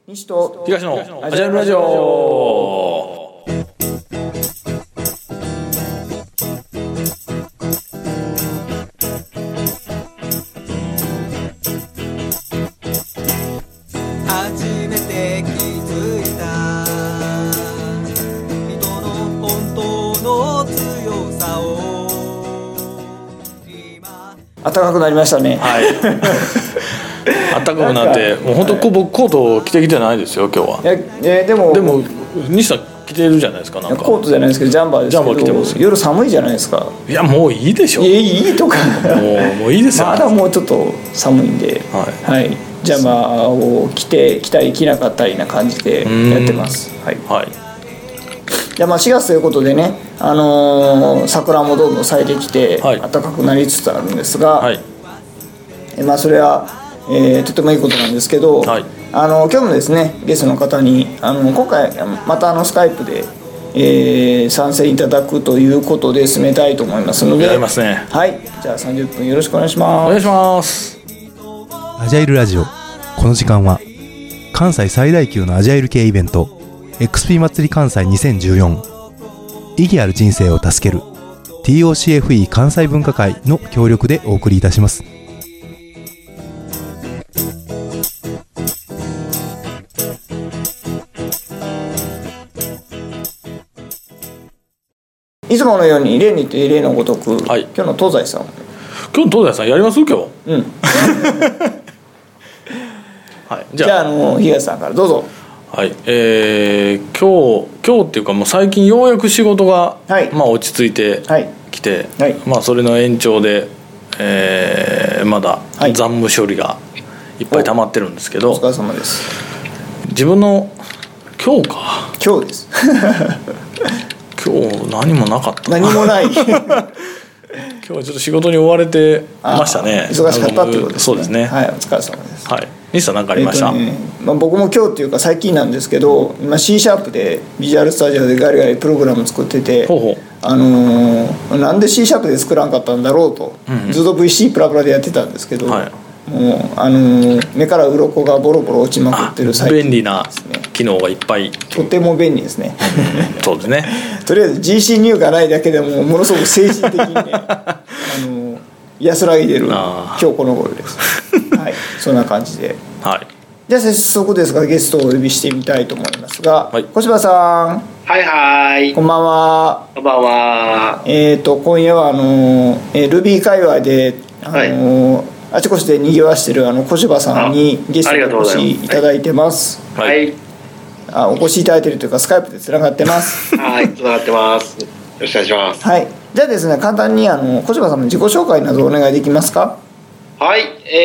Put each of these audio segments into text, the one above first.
西と東のアジャイルラジオ。 初めて気づいた人の本当の強さを今暖かくなりましたね。 はい暖かくなってもう本当僕コート着てきてないですよ今日は。 いやでも西さん着てるじゃないですか。なんかコートじゃないですけどジャンバーですけど、 ジャンバー着てます。 夜寒いじゃないですか。 いやもういいでしょ。 いいとかもういいですよ。 まだもうちょっと寒いんで、はいジャンバーを着たり着なかったりな感じでやってます。はい、 はい。 で4月ということでね、桜もどんどん咲いてきて、 はい暖かくなりつつあるんですが、 はいそれは、とてもいいことなんですけど、 はい今日もですねゲストの方に今回またスカイプで、参戦いただくということで進めたいと思いますので、 やりますね。 はいじゃあ30分よろしくお願いします。 お願いします。 アジャイルラジオ。この時間は関西最大級のアジャイル系イベント XP 祭り関西2014、意義ある人生を助ける TOCFE 関西文化会の協力でお送りいたします。 いつものように例にて例のごとく、 はい今日の東西さん今日東大さんやります今日。 うんはいじゃあ東さんからどうぞ。 はい今日っていうかもう最近ようやく仕事が、 はい落ち着いてはいきて、 はいそれの延長で、まだはい残務処理がいっぱい溜まってるんですけど、 お疲れ様です。 自分の今日今日です今日何もなかった何もない今日はちょっと仕事に追われてましたね。 忙しかったってことですね。 そうですね。 はいお疲れ様です。 はい。西さん何かありました？ 僕も今日っていうか最近なんですけど、今 C シャープでビジュアルスタジオでガリガリプログラム作ってて、 ほうほう。 なんで C シャープで作らんかったんだろうと、ずっと VC プラプラでやってたんですけど、 はいもう目から鱗がボロボロ落ちまくってる最近便利なですね。 機能がいっぱい。 とても便利ですねそうですね。 とりあえず GC 入がないだけでもものすごく精神的にね安らいでる今日この頃ですはいそんな感じで、 はい。 じゃあ早速ですがゲストをお呼びしてみたいと思いますが、 はい小柴さんはいはいこんばんは。 こんばんは。 今夜はRuby 界隈であちこちで賑わしてる小柴さんにゲストにお越しいただいてます。 ははいいお越しいただいてるというかスカイプでつながってますはいつながってます。よろしくお願いします。 はいじゃあですね簡単に小柴さんの自己紹介などお願いできますか。 はい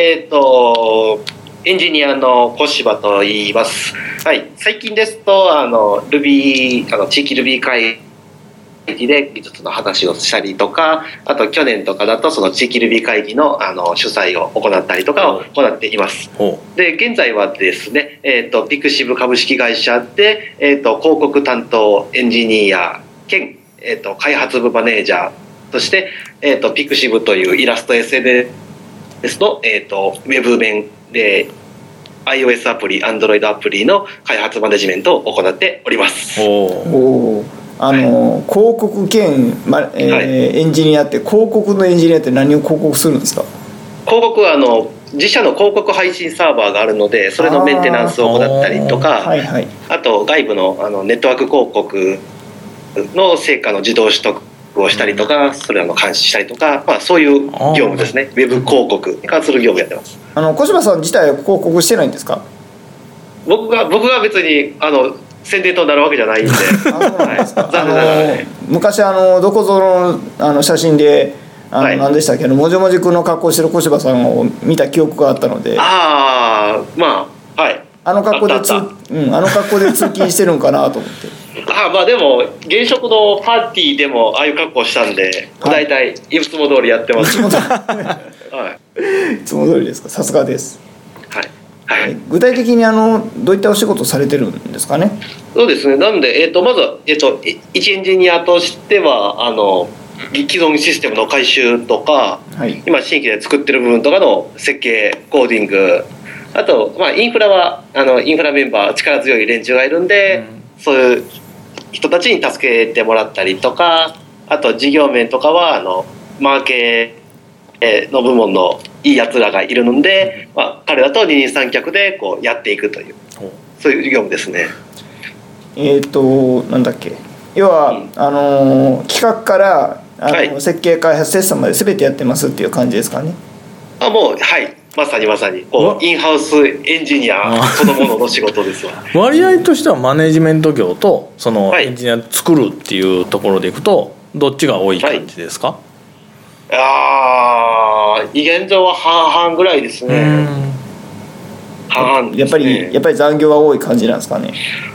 エンジニアの小柴と言います。はい最近ですとRuby 地域 Ruby 会議で技術の話をしたりとか、あと去年とかだとその地域 Ruby 会議の主催を行ったりとかを行っています。 ほで現在はですね、ピクシブ株式会社で、広告担当エンジニア兼、開発部マネージャーとして、ピクシブというイラスト SNS の、ウェブ面で iOS アプリ Android アプリの開発マネジメントを行っております。 う。ほ広告兼、エンジニアって広告のエンジニアって何を広告するんですか。 広告は自社の広告配信サーバーがあるのでそれのメンテナンスを行ったりとか、 はいはい、 あと外部のネットワーク広告の成果の自動取得をしたりとか、それらの監視したりとか、そういう業務ですね。ウェブ広告に関する業務やってます。 小柴さん自体は広告してないんですか。 僕が別に宣伝となるわけじゃないんで残念ながらね。 昔どこぞの写真ではい何でしたっけもじもじくんの格好してる小柴さんを見た記憶があったので、 はいあの格好であったあの格好で通勤してるんかなと思ってでも現職のパーティーでもああいう格好したんで、 はい大体いつも通りやってますはいいつも通りですか。さすがです。 はい、 具体的にどういったお仕事をされてるんですかね。 そうですね。なので、まずは、一エンジニアとしては既存システムの改修とか、 はい今新規で作ってる部分とかの設計コーディングあと、インフラはインフラメンバー力強い連中がいるんで、そういう人たちに助けてもらったりとか、あと事業面とかはマーケの部門のいいやつらがいるので、彼らと二人三脚でこうやっていくという、そういう業務ですね。 なんだっけ、要は、企画から設計開発テストまで全てやってますっていう感じですかね。 もうはいまさにこうインハウスエンジニアそのものの仕事ですわ。 割合としてはマネジメント業とそのエンジニア作るっていうところでいくとどっちが多い感じですか？ 現状は半々ぐらいですね。半々ですね。 やっぱり残業は多い感じなんですかね。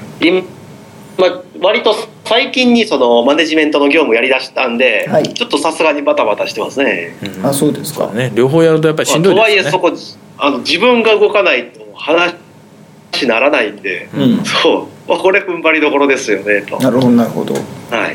割と最近にそのマネジメントの業務やりだしたんで、 はい、 ちょっとさすがにバタバタしてますね。 そうですか。 ね、両方やるとやっぱりしんどいですね。 とはいえそこ自分が動かないと話にならないんで、そう、これ踏ん張りどころですよねと。 なるほど。 はい。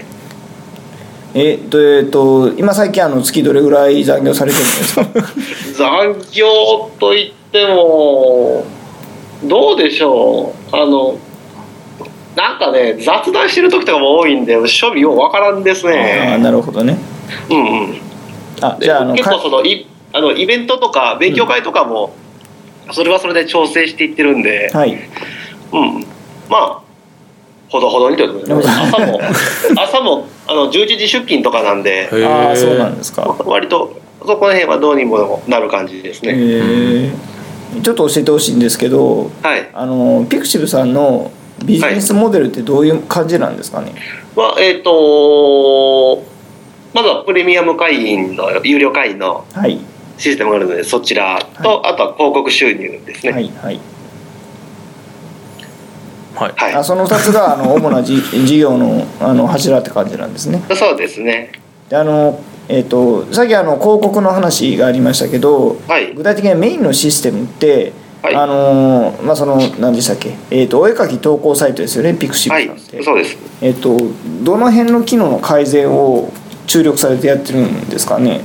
今最近月どれぐらい残業されてるんですか？ 残業といってもどうでしょう。なんかね、雑談してる時とかも多いんで処理よう分からんですね。 なるほどね。じゃあ結構そのイベントとか勉強会とかも、それはそれで調整していってるんで、ほどほどにということで、朝も11時出勤とかなんで、 そうなんですか。 割とそこら辺はどうにもなる感じですね。 ちょっと教えてほしいんですけど、ピクシブさんのビジネスモデルってどういう感じなんですかね？ まずはプレミアム会員の有料会員のシステムがあるので、そちらと、あとは広告収入ですね。 その2つが主な事業の柱って感じなんですね。 そうですね。 でさっき広告の話がありましたけど、具体的にメインのシステムって何でしたっけ、お絵描き投稿サイトですよね、ピクシブさんって。 そうです。 どの辺の機能の改善を注力されてやってるんですかね？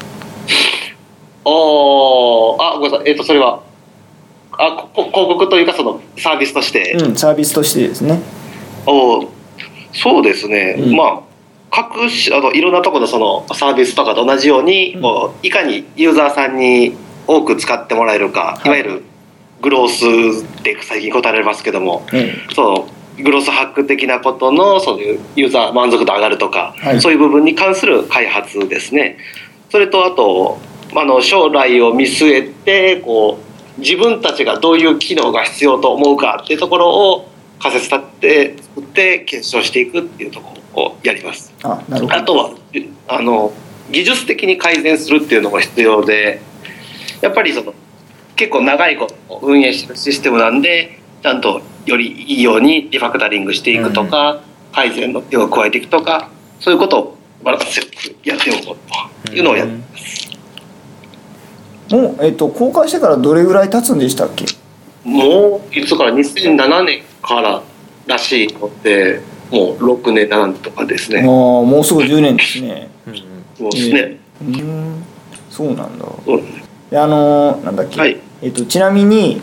ごめんなさい。それは広告というかそのサービスとして。 サービスとしてですね。 そうですね。各種いろんなところのそのサービスとかと同じように、いかにユーザーさんに多く使ってもらえるか、いわゆるグロースって最近答えられますけども、そうグロースハック的なことのそういうユーザー満足度上がるとか、そういう部分に関する開発ですね。それとあと将来を見据えてこう自分たちがどういう機能が必要と思うかっていうところを仮説立って作って検証していくっていうところをやります。あとは技術的に改善するっていうのも必要で、やっぱり結構長いこと運営してるシステムなんで、ちゃんとよりいいようにリファクタリングしていくとか、改善の手を加えていくとか、そういうことをバランスよくやっておこうというのをやってます。 もう、公開してからどれぐらい経つんでしたっけ？ もういつから2007年かららしいので、もう6年7年とかですね。 もうすぐ10年ですね。 そうですね。 そうなんだ。 そうですね。 なんだっけ、ちなみに、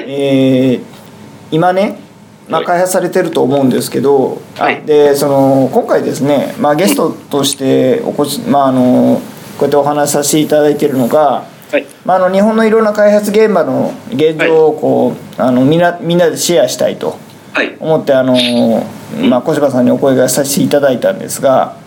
今ね、開発されてると思うんですけど、で今回ですね、ゲストとしてこうやってお話しさせていただいているのが、日本のいろんな開発現場の現状をこう、みんなでシェアしたいと思って、小柴さんにお声がさせていただいたんですが、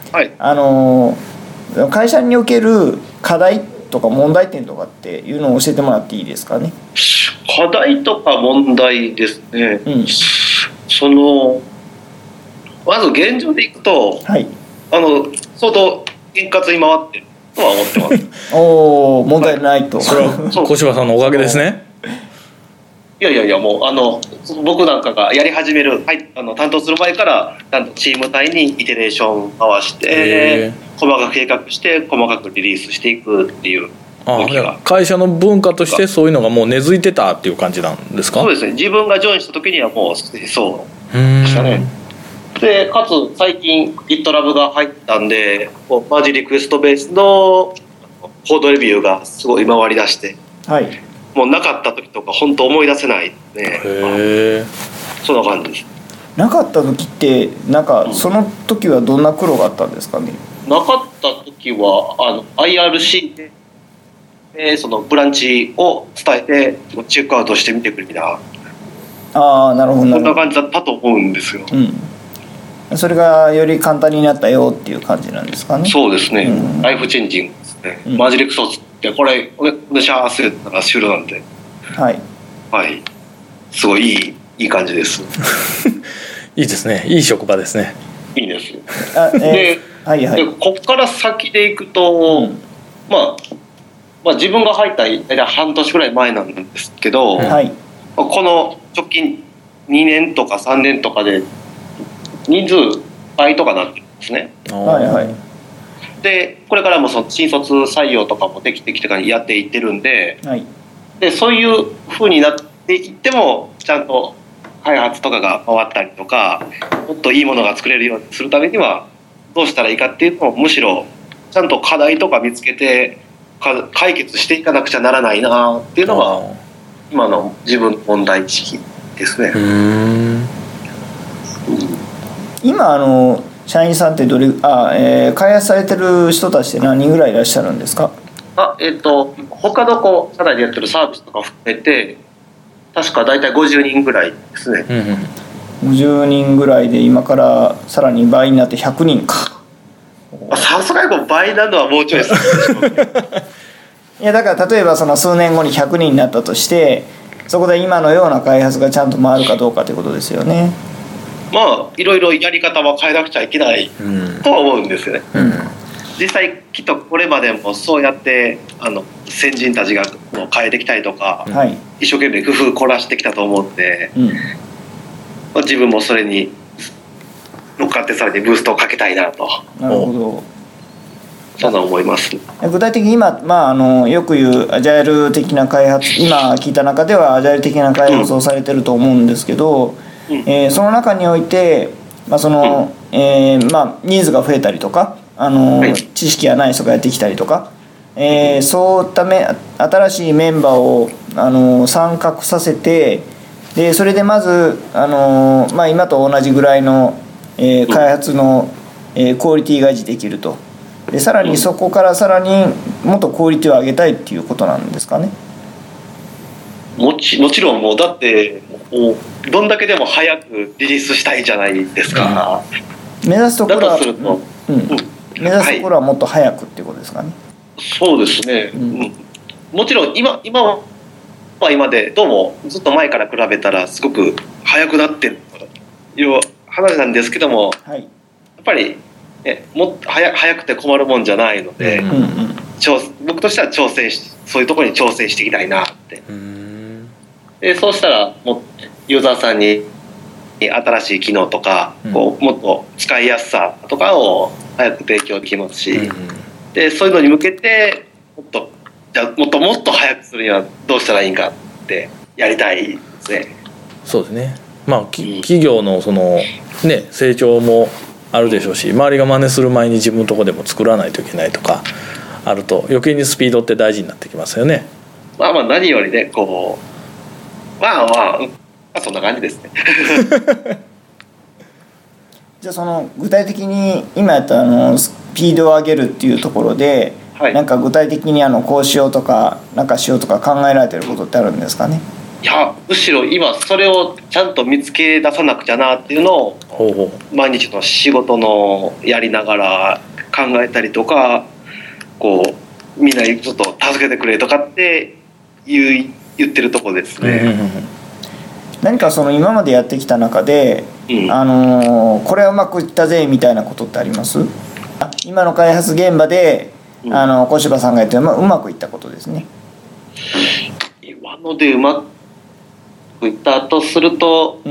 会社における課題とか問題点とかっていうのを教えてもらっていいですかね？ 課題とか問題ですね。まず現状でいくと、相当円滑に回ってるとは思ってます。 問題ないと。 それは小柴さんのおかげですね。 いやもう僕なんかがやり始める、担当する前からちゃんとチーム内にイテレーション回して細かく計画して細かくリリースしていくっていう動きが、 会社の文化としてそういうのがもう根付いてたっていう感じなんですか？ そうですね。自分がジョインした時にはもうそうでしたね。でかつ最近 GitLab が入ったんで、マージリクエストベースのコードレビューがすごい回り出して、 もうなかった時とか本当思い出せないね。そんな感じです。 なかった時ってなんかその時はどんな苦労があったんですかね。 なかった時はIRC でそのブランチを伝えてチェックアウトしてみてくれみたいな。 ああ、なるほど。 そんな感じだったと思うんですよ。 それがより簡単になったよっていう感じなんですかね。 そうですね。ライフチェンジングですね。マジレクソースってこれお願いしますって言ったら終了なんで。はいはい。すごいいい感じです。 いいですね。いい職場ですね。 いいです。で、でこっから先でいくと、まあ自分が入った大体半年ぐらい前なんですけど、この直近2年とか3年とかで人数倍とかなってるんですね。でこれからもその新卒採用とかもできてきてからやっていってるんで、でそういう風になっていってもちゃんと開発とかが回ったりとかもっといいものが作れるようにするためにはどうしたらいいかっていうと、むしろちゃんと課題とか見つけて解決していかなくちゃならないなっていうのが今の自分の問題意識ですね。 今社員さんって開発されてる人たちって何人ぐらいいらっしゃるんですか。 他の社内でやってるサービスとか含めて確か大体50人ぐらいですね。 50人ぐらいで今からさらに倍になって100人か。 さすがに倍なのはもうちょいですいやだから例えばその数年後に100人になったとしてそこで今のような開発がちゃんと回るかどうかということですよね。 まあいろいろやり方は変えなくちゃいけないとは思うんですよね。実際きっとこれまでもそうやって先人たちが変えてきたりとか、一生懸命工夫凝らしてきたと思うんで、自分もそれに乗っかってさらにブーストをかけたいなと。 なるほど。 そんな思います。 具体的に今、よく言うアジャイル的な開発、今聞いた中ではアジャイル的な開発をされてると思うんですけど、その中において、人数が増えたりとか知識がない人がやってきたりとか、そういった新しいメンバーを参画させて、でそれでまず今と同じぐらいの、開発の、クオリティが維持できると。でさらにそこからさらにもっとクオリティを上げたいっていうことなんですかね。 もちろんもうだってどんだけでも早くリリースしたいじゃないですか。 目指すところは目指すところはもっと早くっていうことですかね。 そうですね、もちろん今は今でどうもずっと前から比べたらすごく早くなってるという話なんですけども、やっぱりもっと早くて困るもんじゃないので、僕としてはそういうところに挑戦していきたいなって。でそうしたらもユーザーさんに新しい機能とか、もっと使いやすさとかを早く提供できますし、でそういうのに向けてもっと早くするにはどうしたらいいかってやりたいですね。 そうですね。企業の成長もあるでしょうし、周りが真似する前に自分のところでも作らないといけないとかあると余計にスピードって大事になってきますよね。 何よりねそんな感じですねじゃあその具体的に今やったスピードを上げるっていうところで、なんか具体的にこうしようとかなんかしようとか考えられてることってあるんですかね。 いやむしろ今それをちゃんと見つけ出さなくちゃなっていうのを毎日の仕事のやりながら考えたりとか、みんなちょっと助けてくれとかって言ってるとこですね。 何か今までやってきた中で、これはうまくいったぜみたいなことってあります？今の開発現場で小柴さんがやってうまくいったことですね。 今のでうまくいったとすると、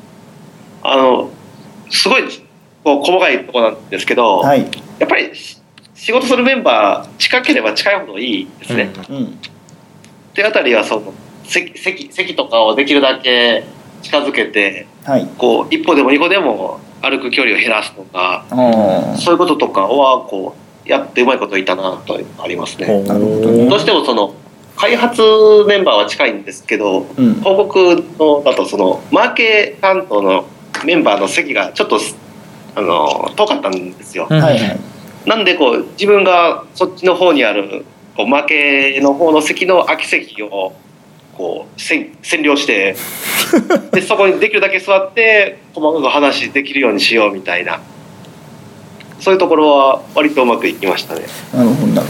すごい細かいところなんですけど、やっぱり仕事するメンバー近ければ近いほどいいですね。ってあたりは席とかをできるだけ近づけて、一歩でも二歩でも歩く距離を減らすとか、そういうこととかはやってうまいこといったなとありますね。どうしても開発メンバーは近いんですけど、広告のだとそのマーケ担当のメンバーの席がちょっと遠かったんですよ。なんでこう自分がそっちの方にあるこうマーケの方の席の空き席をこう占領してでそこにできるだけ座って細かく話できるようにしようみたいな、そういうところは割とうまくいきましたね。 なるほどなる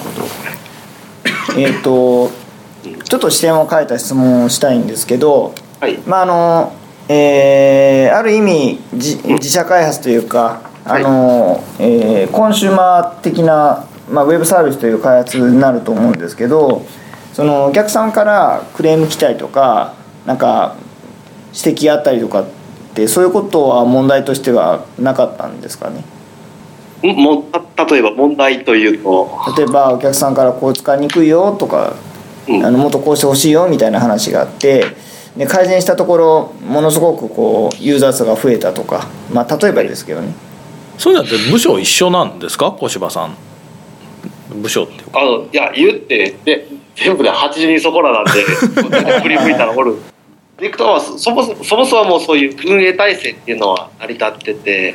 ほど。ちょっと視点を変えた質問をしたいんですけど、はい、まあある意味自社開発というかコンシューマー的な、ウェブサービスという開発になると思うんですけど、そのお客さんからクレーム来たりとかなんか指摘あったりとかってそういうことは問題としてはなかったんですかね。 例えば問題というと、 例えばお客さんからこう使いにくいよとか、もっとこうしてほしいよみたいな話があってで改善したところものすごくこうユーザー数が増えたとか、例えばですけどね。 そういうのって部署一緒なんですか、小柴さん。部署っていうかいや言ってで全部で80人そこらなんで振り向いたらおる。ディレクターはそもそもはもうそういう運営体制っていうのは成り立ってて、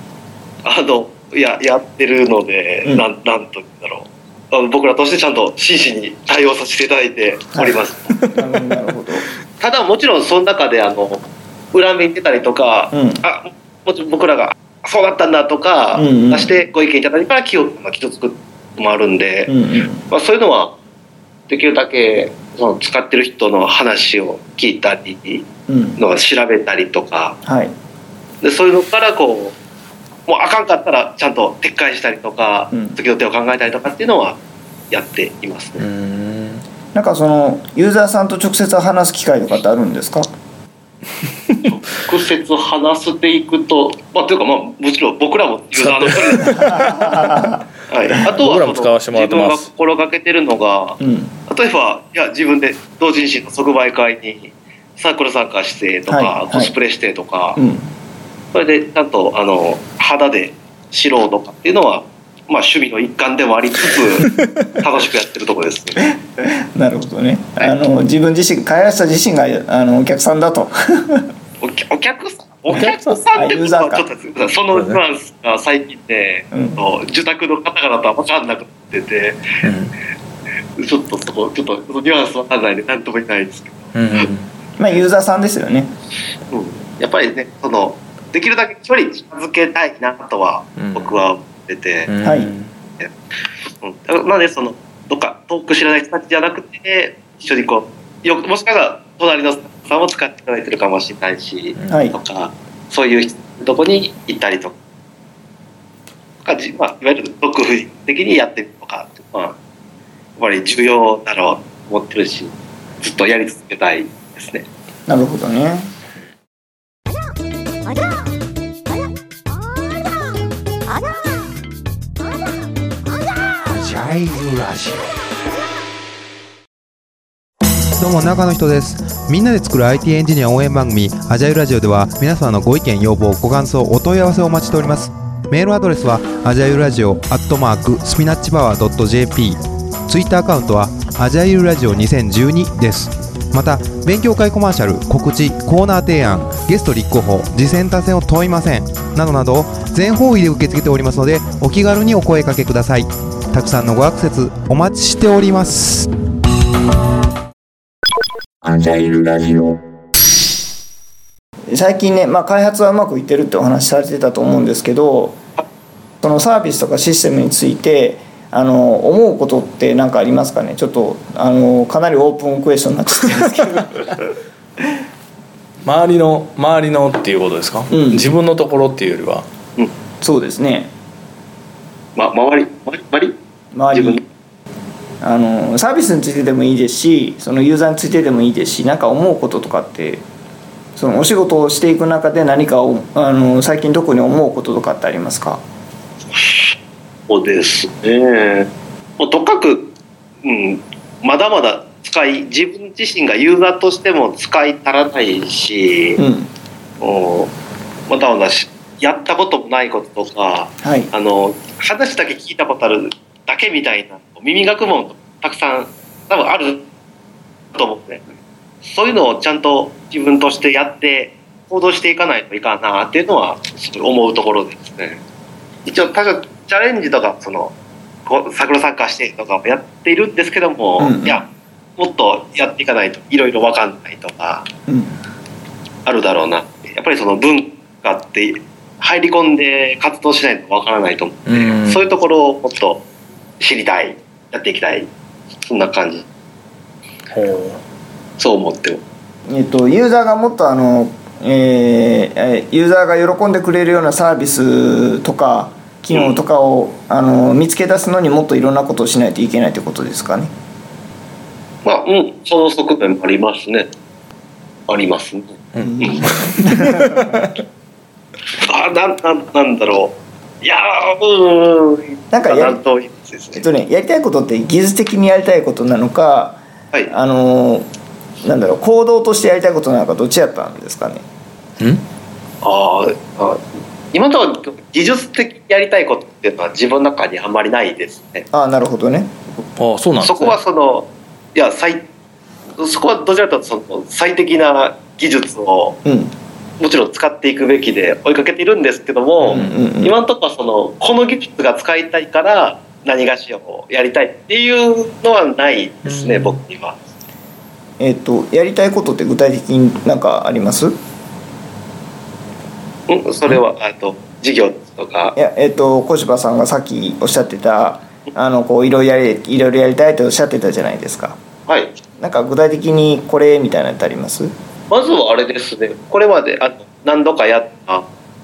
やってるので、なんと言うんだろう、僕らとしてちゃんと真摯に対応させていただいております。 なるほど。 ただもちろんその中で裏目に出たりとか、もちろん僕らがそうだったんだとか出してご意見いただいたら気をつくもあるんで、そういうのはできるだけその使ってる人の話を聞いたり、調べたりとか、でそういうのからこうもうあかんかったらちゃんと撤回したりとか、次の手を考えたりとかっていうのはやっていますね。 なんかそのユーザーさんと直接話す機会とかってあるんですか？ 直接話していくと、というかもちろん僕らもユーザーの一人です。あとは自分が心がけてるのが、例えば自分で同人誌の即売会にサークル参加してとか、コスプレしてとか、それでちゃんと肌で知ろうとかっていうのは、趣味の一環でもありつつ楽しくやってるところですね。 なるほどね。自分自身開発者自身がお客さんだと。 お客さんってことはちょっとそのニュアンスが最近ね、受託の方々とは分かんなくなってて、ちょっとニュアンス分かんないんで何とも言えないですけど、 ユーザーさんですよね。 やっぱりねできるだけ距離近づけたいなとは僕は思ってて、なのでどっか遠く知らない人たちじゃなくて一緒にもしかしたら隣のさんを使っていただいてるかもしれないし、とかそういうとこに行ったりとか、いわゆる独自的にやってみるとか、やっぱり重要だろうと思ってるし、ずっとやり続けたいですね。 なるほどね。 どうも中の人です。みんなで作る IT エンジニア応援番組アジャイルラジオでは皆様のご意見要望ご感想お問い合わせをお待ちしております。メールアドレスはアジャイルラジオ@spinachpower.jp、 ツイッターアカウントはアジャイルラジオ2012です。また勉強会コマーシャル、告知、コーナー提案、ゲスト立候補、次戦他戦を問いませんなどなど全方位で受け付けておりますので、お気軽にお声掛けください。たくさんのごアクセスお待ちしております。 アジャイルラジオ。最近ね、開発はうまくいってるってお話されてたと思うんですけど、そのサービスとかシステムについて思うことって何かありますかね。ちょっとかなりオープンクエスチョンになっちゃってるんですけど周りのっていうことですか、自分のところっていうよりは、 そうですね、 周りサービスについてでもいいですし、そのユーザーについてでもいいですし、何か思うこととかってそのお仕事をしていく中で何か最近特に思うこととかってありますか？ そうですね、とにかく、まだまだ自分自身がユーザーとしても使い足らないし、まだまだやったこともないこととか、話だけ聞いたことあるだけみたいな耳学問たくさん多分あると思って、そういうのをちゃんと自分としてやって行動していかないといかんなっていうのは思うところですね。一応多少チャレンジとかサークルサッカーしてとかもやっているんですけども、いやもっとやっていかないといろいろ分かんないとかあるだろうなって。やっぱりその文化って入り込んで活動しないと分からないと思うので、そういうところをもっと知りたい、やっていきたい、そんな感じ。そう思ってユーザーがもっとユーザーが喜んでくれるようなサービスとか機能とかを、見つけ出すのにもっといろんなことをしないといけないということですかね。 まあ、その側面もありますね。ありますね。なんだろう。いやなんかやりたいことって技術的にやりたいことなのか、はい、なんだろう、行動としてやりたいことなのか、どっちやったんですかね。 今のところ技術的にやりたいことっていうのは自分の中にあんまりないですね。 なるほどね。 そうなんですね。 そこはそこはどちらかというとその最適な技術をもちろん使っていくべきで追いかけているんですけども、今のところこの技術が使いたいから何がしをやりたいっていうのはないですね、僕には。 やりたいことって具体的に何かあります？ それは事業とか。 いや、小柴さんがさっきおっしゃってたこういろいろやりたいとおっしゃってたじゃないですか。 はい。 なんか具体的にこれみたいなのってあります？ まずはあれですね。これまで何度かやった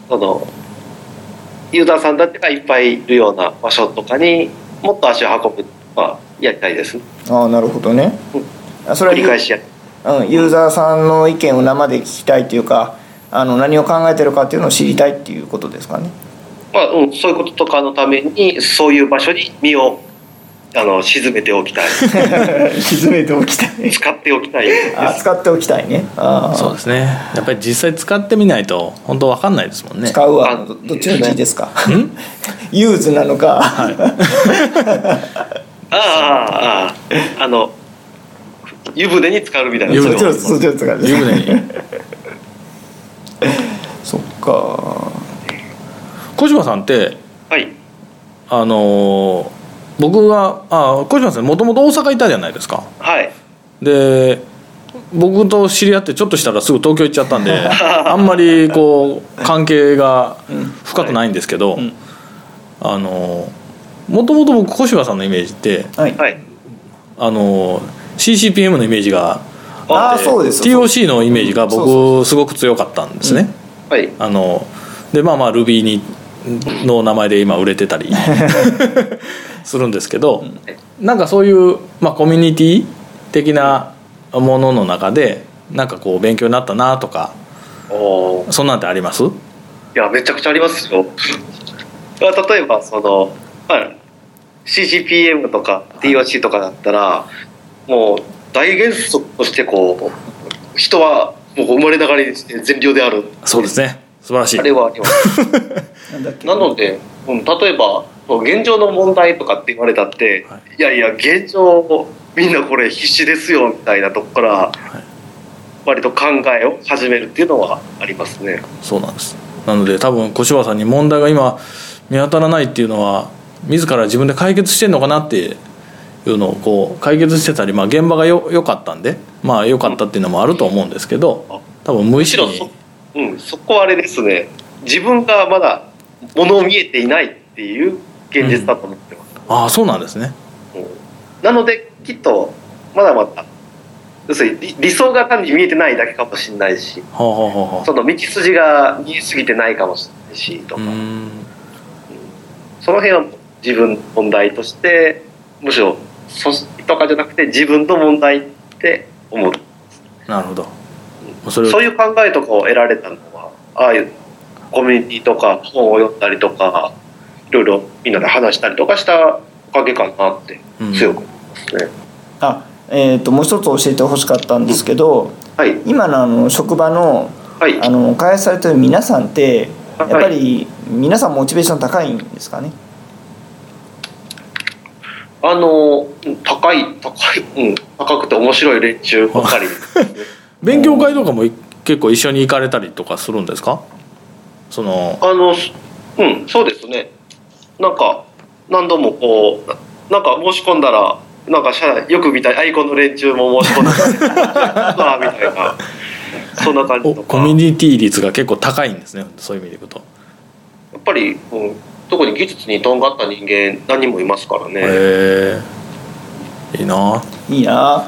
ユーザーさんたちがいっぱいいるような場所とかにもっと足を運ぶとかやりたいです。 なるほどね。それは繰り返しユーザーさんの意見を生で聞きたいというか、何を考えてるかっていうのを知りたいっていうことですかね。 そういうこととかのためにそういう場所に身を沈めておきたい。 沈めておきたい。 使っておきたい。 使っておきたいね。 そうですね。やっぱり実際使ってみないと本当分かんないですもんね。 使うはどっちの字ですか？ユーズなのか。 湯船に浸かるみたいな。 湯船に浸かる。 湯船に。 そっか。 小島さんって、 はい。 僕が小島さんもともと大阪いたじゃないですか。 はい。 で僕と知り合ってちょっとしたらすぐ東京行っちゃったんであんまり関係が深くないんですけど、もともと僕小柴さんのイメージって、はい、CCPM のイメージがあって、TOC のイメージが僕すごく強かったんですね。 はい。 でRuby の名前で今売れてたりするんですけど、なんかそういう、コミュニティ的なものの中でなんか勉強になったなとか、そんなんてあります？いや、めちゃくちゃありますよ。例えばCCPM とか TOC とかだったら、もう大原則として人はもう生まれながらにして善良である。 そうですね、素晴らしい。 あれはありますなので、例えば現状の問題とかって言われたって、いやいや現状みんなこれ必死ですよみたいなとこから割と考えを始めるっていうのはありますね。 そうなんです。なので多分小柴さんに問題が今見当たらないっていうのは自ら自分で解決してんのかなっていうのを解決してたり、現場が良かったんで良かったっていうのもあると思うんですけど、多分無意識にそこはあれですね、自分がまだ物を見えていないっていう現実だと思ってます。 そうなんですね。 なのできっとまだまだ要するに理想が単に見えてないだけかもしれないし、その道筋が見えすぎてないかもしれないしとか、その辺は自分の問題として、むしろ組織とかじゃなくて自分の問題って思う。 なるほど。 そういう考えとかを得られたのは、ああいうコミュニティとか本を読んだりとか、いろいろみんなで話したりとかしたおかげかなって強く思いますね。 もう一つ教えてほしかったんですけど、今の職場の、開発されてる皆さんってやっぱり皆さんモチベーション高いんですかね？ 高くて面白い連中ばっかり勉強会とかも結構一緒に行かれたりとかするんですか？そうですね。なんか何度もこうなんか申し込んだらなんかよく見たいアイコンの連中も申し込んだみたいなそんな感じとか。 コミュニティ率が結構高いんですね。そういう意味でいくとやっぱり、特に技術にとんがった人間何人もいますからね。 いいな。 いいな。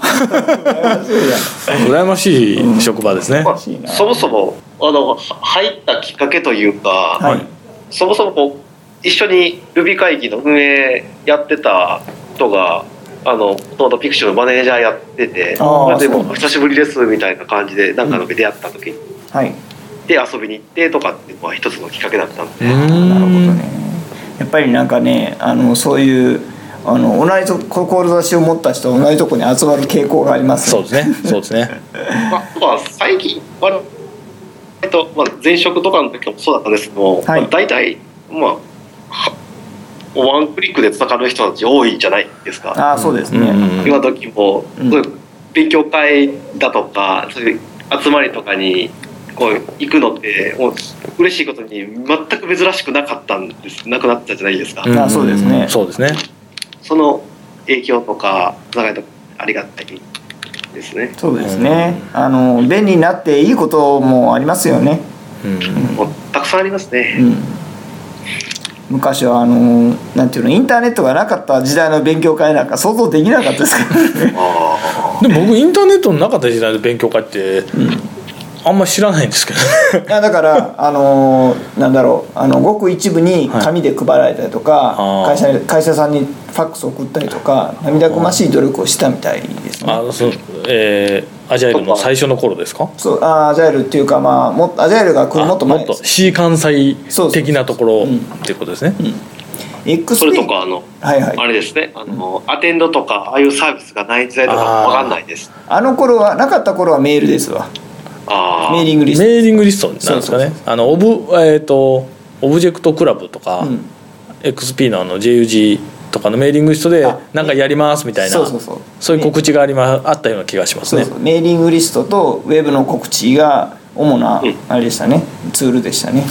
羨ましい職場ですね。 そもそも入ったきっかけというか、 はい、 そもそもこう一緒に Ruby 会議の運営やってた人がもともとピクシブのマネージャーやってて、でも久しぶりですみたいな感じでなんかの出会った時に、 はい、 で遊びに行ってとかっていうのは一つのきっかけだったんで。 なるほどね。やっぱりなんかねそういう同じ志を持った人は同じところに集まる傾向があります、 ね、そうですね最近前職とかの時もそうだったんですけど、はい、大体ワンクリックで繋がる人たち多いじゃないですか。 そうですね。 今時も、勉強会だとかそういう集まりとかにこう行くのってもう嬉しいことに全く珍しくなくなったじゃないですか。 そうですね。 そうですね。 その影響とか長いとありがたいですね。 そうですね。便利になっていいこともありますよね。 もうたくさんありますね。 昔はなんていうのインターネットがなかった時代の勉強会なんか想像できなかったですからね。 でも僕インターネットのなかった時代の勉強会って、あんまり知らないんですけどだからなんだろうごく一部に紙で配られたりとか、会社さんにファックス送ったりとか涙ぐましい努力をしたみたいですね。 アジャイルの最初の頃ですか？ そうアジャイルっていうかアジャイルが来るもっと前です。 もっと C 関西的なところっていうことですね。 それとかあれですねアテンドとかああいうサービスがない時代とか分かんないです。 頃はなかった頃はメールですわ。メーリングリストなんですかね。オブジェクトクラブとか、XP のJUG とかのメーリングリストでなんかやりますみたいなそういう告知があったような気がしますね。 メーリングリストとウェブの告知が主なあれでしたね、ツールでしたね。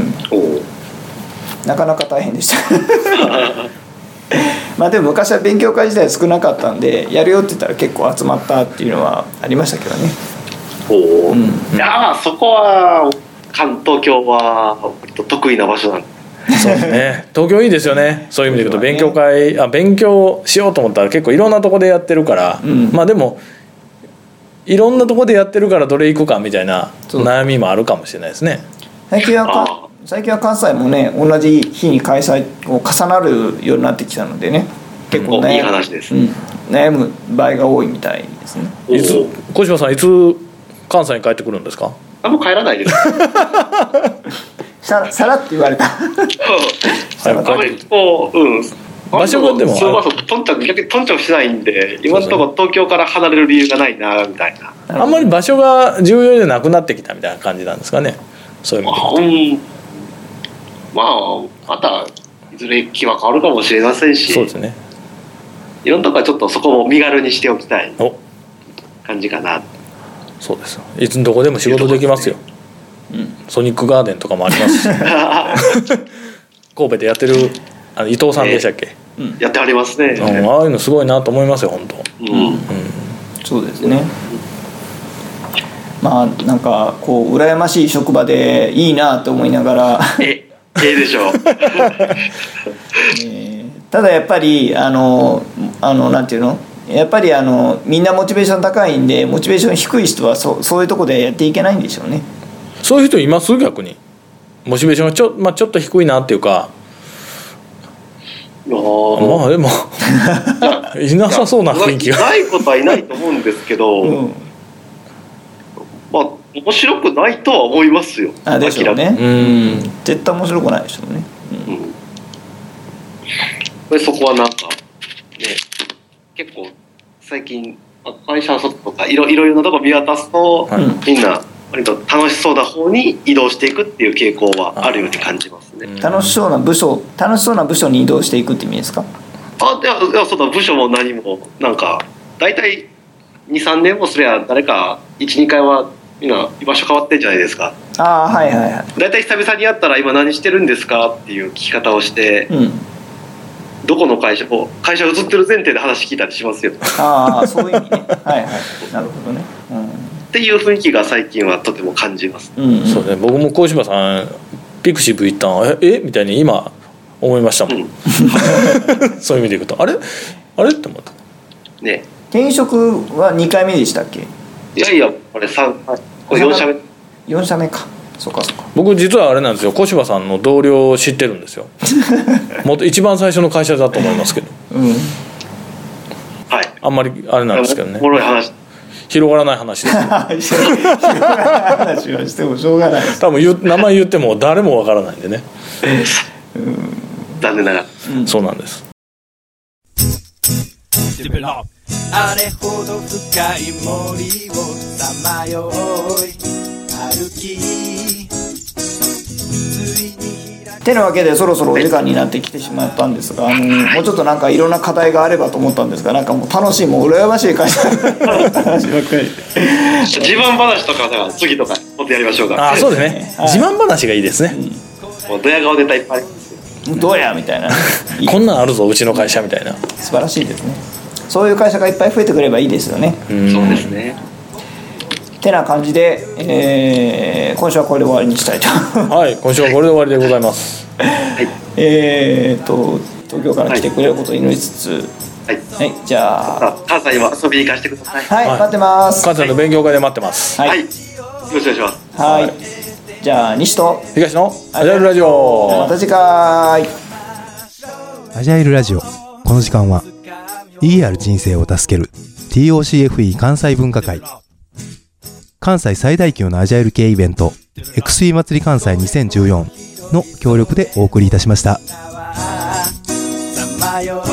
なかなか大変でしたでも昔は勉強会自体少なかったんでやるよって言ったら結構集まったっていうのはありましたけどね。 いやそこは東京は得意な場所なんで。 そうですね。東京いいですよね。そういう意味で言うと勉強会勉強しようと思ったら結構いろんなとこでやってるから、でもいろんなとこでやってるからどれ行くかみたいな悩みもあるかもしれないですね。 最近は関西もね同じ日に開催を重なるようになってきたのでね結構いい話です、 悩む場合が多いみたいですね。 小柴さんいつ関西に帰ってくるんですか？ もう帰らないですさらって言われた場所がでもとんちゃんしないんで今のところ東京から離れる理由がないなみたいな。 あんまり場所が重要じゃなくなってきたみたいな感じなんですかね。そういう意味でまたいずれ気は変わるかもしれませんし、 そうですね。 いろんなとこはちょっとそこも身軽にしておきたい感じかな。 そうです。いつのどこでも仕事できますよ。ソニックガーデンとかもありますし神戸でやってる伊藤さんでしたっけ、 やってありますね。 ああいうのすごいなと思いますよ本当。 そうですね。なんかこう羨ましい職場でいいなと思いながらでしょうただやっぱりなんていうのやっぱりみんなモチベーション高いんでモチベーション低い人はそういうとこでやっていけないんでしょうね。 そういう人います？逆にモチベーションがちょっと低いなっていうか。でもいなさそうな雰囲気がないことはいないと思うんですけど、面白くないとは思いますよ。 でしょうね。絶対面白くないでしょうね。 そこはなんかね結構最近会社の外とかいろいろなとこ見渡すと、みんな割と楽しそうな方に移動していくっていう傾向はあるように感じますね。 楽しそうな部署に移動していくって意味ですか？ いやその部署も何もなんか大体 2,3 年もすりゃ誰か 1,2 回はみんな居場所変わってんじゃないですか。 ああはいはいはい。 大体久々にやったら今何してるんですかっていう聞き方をして、うん、どこの会社移ってる前提で話聞いたりしますよ。 ああそういう意味ね。はいはいなるほどね、うん、 っていう雰囲気が最近はとても感じます、 うんうん、そうね。僕も小柴さんピクシブ行ったんみたいに今思いましたもん、うん、そういう意味でいくとあれって思ったね。転職は2回目でしたっけ？ いやこれ4社目。 4社目か。そうか僕実はあれなんですよ、小柴さんの同僚を知ってるんですよもっと一番最初の会社だと思いますけど、うん、 はい、 あんまりあれなんですけどね、 おもろい話広がらない話です広がらない話はしてもしょうがない。 多分名前言っても誰もわからないんでね残念ながら、 そうなんです。 あれほど深い森をさまよい歩きてなわけでそろそろお時間になってきてしまったんですが、もうちょっとなんかいろんな課題があればと思ったんですが、なんかもう楽しいもう羨ましい会社話ばっかり自慢話とかさ次とかもっとやりましょうか。 あそうですね、はい、自慢話がいいですね、 もうドヤ顔ネタいっぱいどうやみたいなこんなんあるぞうちの会社みたいな。 素晴らしいですね。そういう会社がいっぱい増えてくればいいですよね。 そうですね。 てな感じで、今週はこれで終わりにしたいとはい今週はこれで終わりでございますはい東京から来てくれることを祈りつつ、はい、はい、じゃあ関西にも遊びに行かせてください。 はい、はい、待ってます。 関西の勉強会で待ってます。 はい、はい、よろしくお願いします。 はい、じゃあ西と東のアジャイルラジオ、 また次回。 アジャイルラジオ、この時間は意義ある人生を助ける TOCFE 関西文化会、関西最大級のアジャイル系イベント XP 祭り関西2014の協力でお送りいたしました。